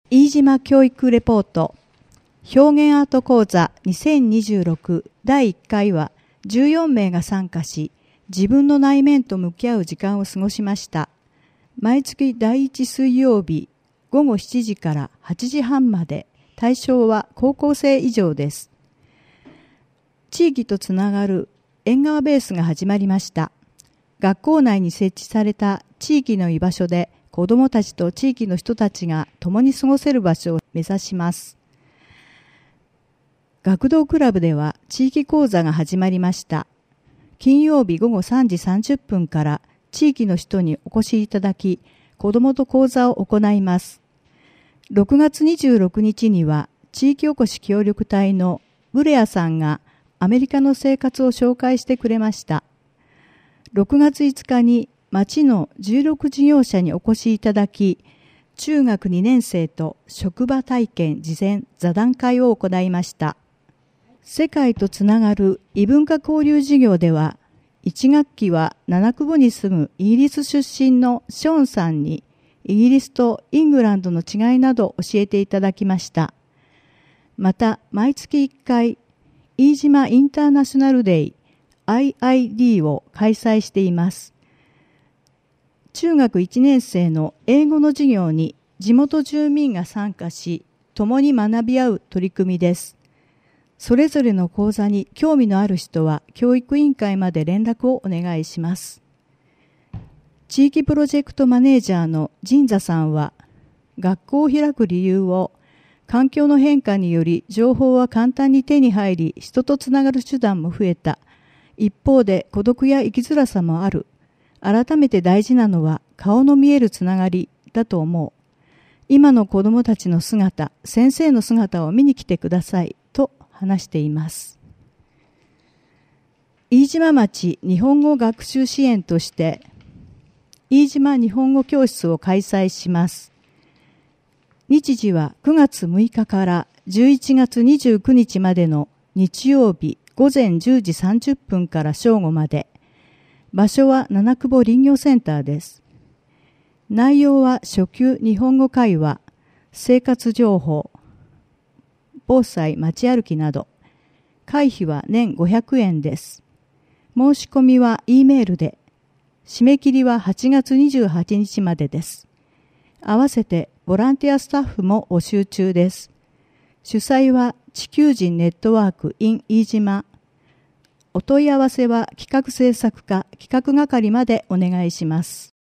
飯島教育レポート表現アート講座2026第1回は14名が参加し、自分の内面と向き合う時間を過ごしました。毎月第1水曜日午後7時から8時半まで、対象は高校生以上です。地域とつながる縁側ベースが始まりました。学校内に設置された地域の居場所で、子どもたちと地域の人たちが共に過ごせる場所を目指します。学童クラブでは地域講座が始まりました。金曜日午後3時30分から地域の人にお越しいただき、子どもと講座を行います。6月26日には地域おこし協力隊のブレアさんがアメリカの生活を紹介してくれました。6月5日に町の16事業者にお越しいただき、中学2年生と職場体験事前座談会を行いました。世界とつながる異文化交流事業では、1学期は七久保に住むイギリス出身のショーンさんに、イギリスとイングランドの違いなど教えていただきました。また、毎月1回、飯島インターナショナルデイ IID を開催しています。中学1年生の英語の授業に地元住民が参加し、共に学び合う取り組みです。それぞれの講座に興味のある人は教育委員会まで連絡をお願いします。地域プロジェクトマネージャーの神座さんは、学校を開く理由を、環境の変化により情報は簡単に手に入り、人とつながる手段も増えた。一方で孤独や生きづらさもある。改めて大事なのは顔の見えるつながりだと思う。今の子どもたちの姿、先生の姿を見に来てくださいと話しています。飯島町日本語学習支援として、飯島日本語教室を開催します。日時は9月6日から11月29日までの日曜日午前10時30分から正午まで。場所は七久保林業センターです。内容は初級日本語会話、生活情報、防災街歩きなど。会費は年500円です。申し込みは E メールで。締め切りは8月28日までです。合わせてボランティアスタッフも募集中です。主催は地球人ネットワーク in 飯島。お問い合わせは企画制作課企画係までお願いします。